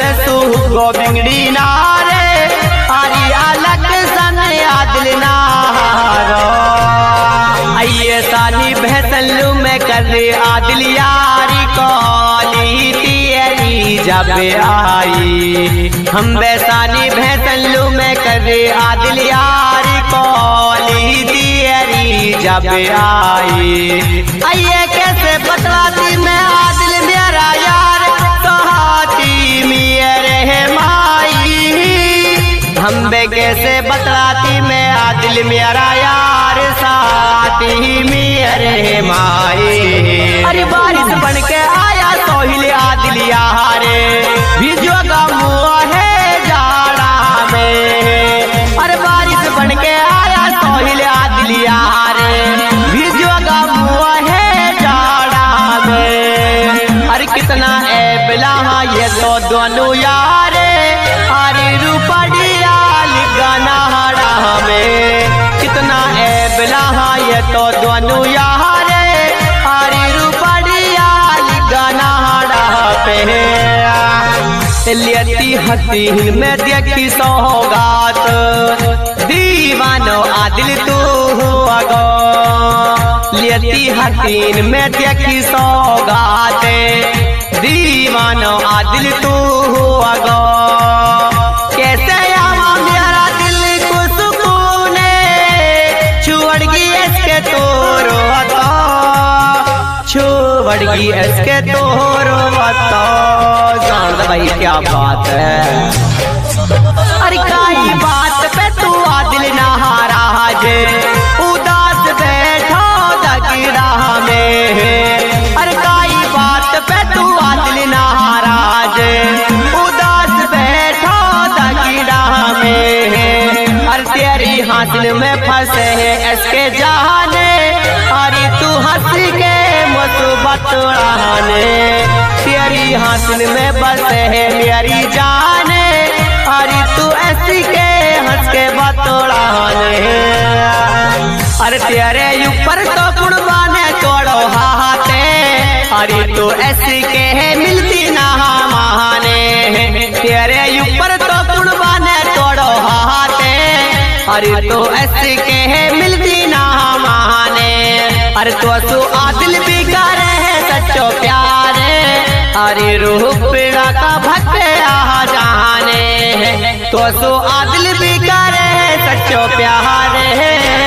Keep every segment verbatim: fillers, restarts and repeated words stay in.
सु गोबिंगड़ी नारे हरी अलग सन आदिल नारो आइए सानी भैसलू में कर आदिल यारी कौली तेरी जब आई हम वैसानी भैसलू में कर आदिल यारी कौली तेरी जब आई आइए कैसे बतलाती मैं आदिल मेरा यार कहाती मेरे माई हम बे कैसे बतलाती मैं आदिल मेरा यार साथी मेरे माई अरे बारिश बन के आया सोहिल आदिल यारे भिजोगा मुआ है जाड़ा में अरे बारिश बन के आया सोहिल आदिल यारे भिजोगा मुआ है जाड़ा में अरे कितना ऐबला ये तो दोनों यारे अरे रूपड़िया लिगानाड़ा में कितना ऐबला ये तो दोनों यारे अरे रूपड़िया लिगानाड़ा पे लियती हती में देखी सौगात दीवानो आदिल तू अगो लियती हतीन में देखी सौगात दीवानो आदिल तू अगो कैसे आवा मेरा दिल को सुकूने छुड़गी इसके तोरो तो छुड़गी इसके तोरो तो जान भाई क्या बात है अरे काई बात पे तू आदिल नहारा जे उदास बैठो दगिरा में अरे काई बात पे तू आदिल नहारा जे उदास बैठो दगिरा में अरे तेरी हासिल में फंसे है इसके जाने अरे तू हंस के मुसीबत उड़ाने तेरी हासिल में बस है मेरी जाने अरे तू ऐसी के हंस के बतौड़ाने अरे तेरे ऊपर तो कुर्बाने तोड़ो हाथे अरे तू ऐसी के मिलती ना महाने तेरे ऊपर तो कुर्बाने तोड़ो हाथे अरे तू ऐसी के मिलती ना महाने अरे तो सु आदिल भी करे सच्चो प्यारे अरे रूह पीड़ा का भक्ते आ जाने तो सो आदिल भी करे सच्चो प्यारे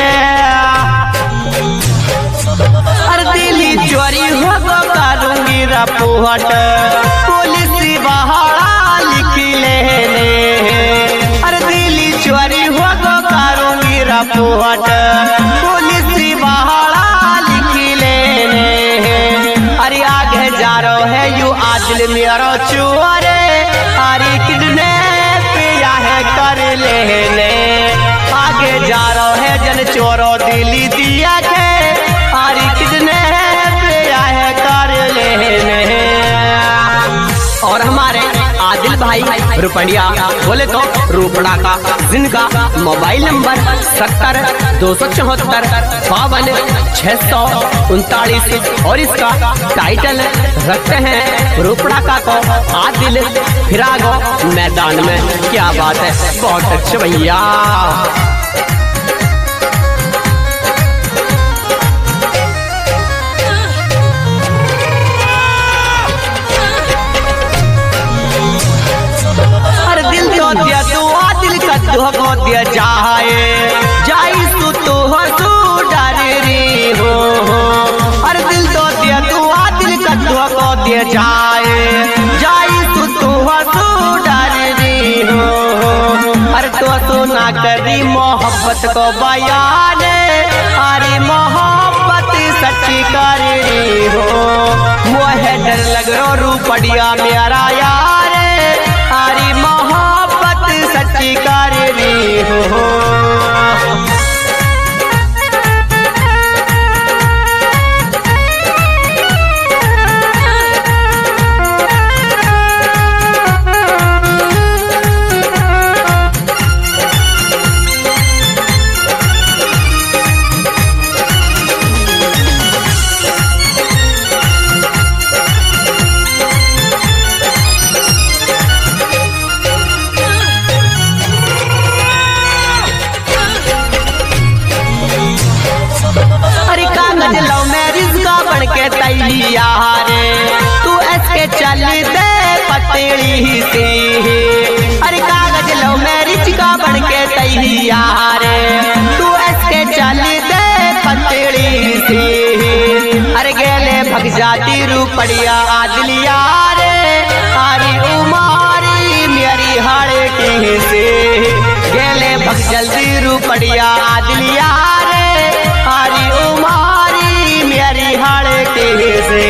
अरे दिली चोरी हो तो करूंगी रपोहट पुलिस बहाड़ा लिख लेने अरे दिली चोरी हो तो करूंगी रपोहट पुलिस बहाड़ा लिख लेने अरे आगे जा रहा है यू आदिल मेरा चोरे अरे कितने पिया है कर लेने आगे जा रहा है जन चोरो दिली दिया के अरे कितने पिया है कर लेने और हमारे आदिल भाई रुपड़िया बोले तो रूपड़ा का जिनका मोबाइल नंबर सत्तर दो सौ चौहत्तर बावन छह सौ उनतालीस और इसका टाइटल रखते हैं रूपड़ा का को आदिल फिरागो मैदान में क्या बात है बहुत अच्छे भैया दिया तू आदिल का धोखो दिया जाए जाई तू तो हंसू डरी हो अरे दिल तो दिया तू आदिल का धोखो दिया जाए जाई तू तो हंसू डरी हो अरे तो सुना करी मोहब्बत को बयान अरे मोहब्बत सच्ची कर रही हो मोहे डर लग रो रूपड़िया मेरा यार अरे मोहब्बत सच्ची कर रही हो रुपया आदलिया रे हरी उमारी मेरी हाड़ के से गेले भग जल्दी रुपया आदलिया रे हरी उमारी मेरी हाड़ के से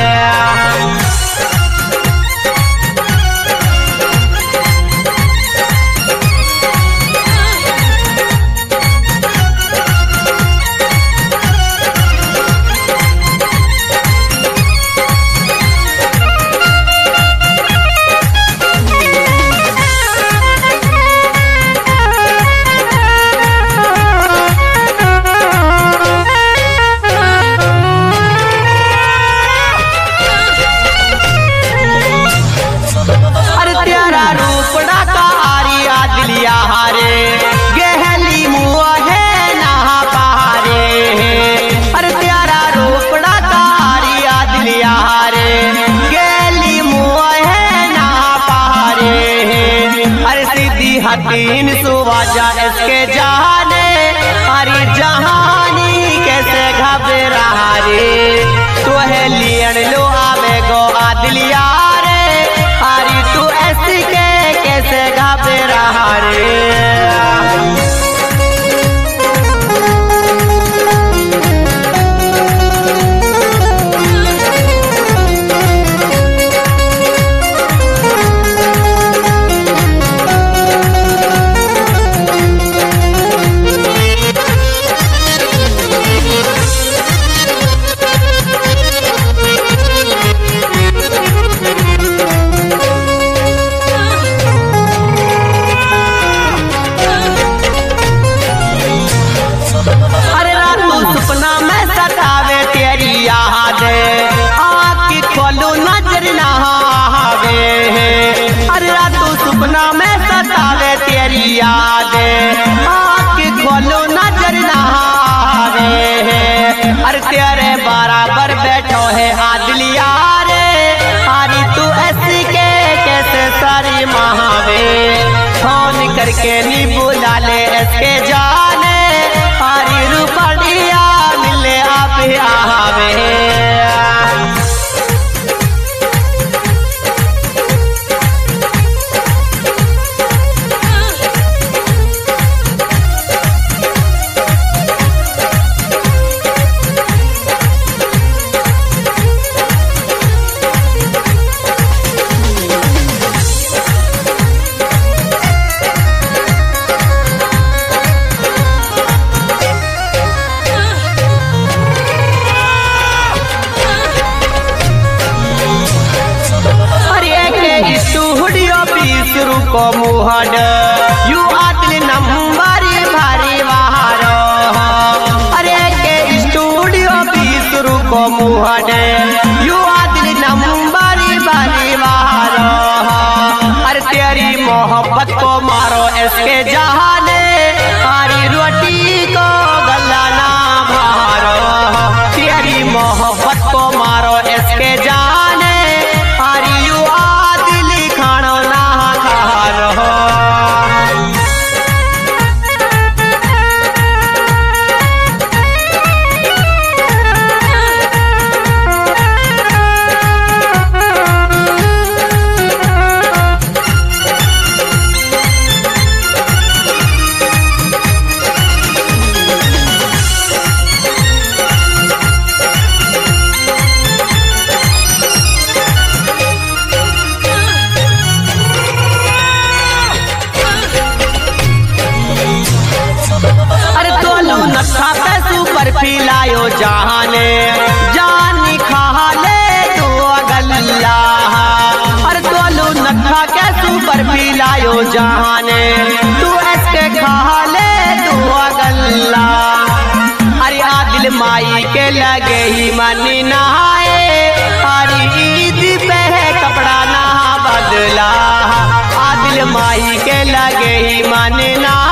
तीन सुवाजा इसके जाने हरी जहानी कैसे घबरा रे तो है लियन लो आवे गो आदलिया रे हरी तू ऐसी के कैसे घबरा रे सपना में सतावे तेरी याद आँख खोलो नजर ना आवे अरे तेरे बराबर बैठो है आदलिया रे हरी तू ऐसी के कैसे सारी महावे फोन करके नी बुला ले इसके जाने हरी रुपया मिले आप आवे को मुहड यू आदली नंबरी भारी वारो अरे के स्टूडियो बीस को मुहड यू आदली नंबरी भारी वारो अरे तेरी मोहब्बत को मारो इसके जहाने हरी रोटी को गला ना मारो तेरी मोहब्बत को मारो इसके जाने हरी यू आदली खानो ना पिलायो जहाने जानी खा ले तो अगल्ला अरे तोलू नखा के सुपर पिलायो जहाने तू ऐसे खा ले तो अगल्ला अरे आदिल माई के लगे ही मनी नहाए हरी ईद पे है कपड़ा ना बदला आदिल माई के लगे ही मनी ना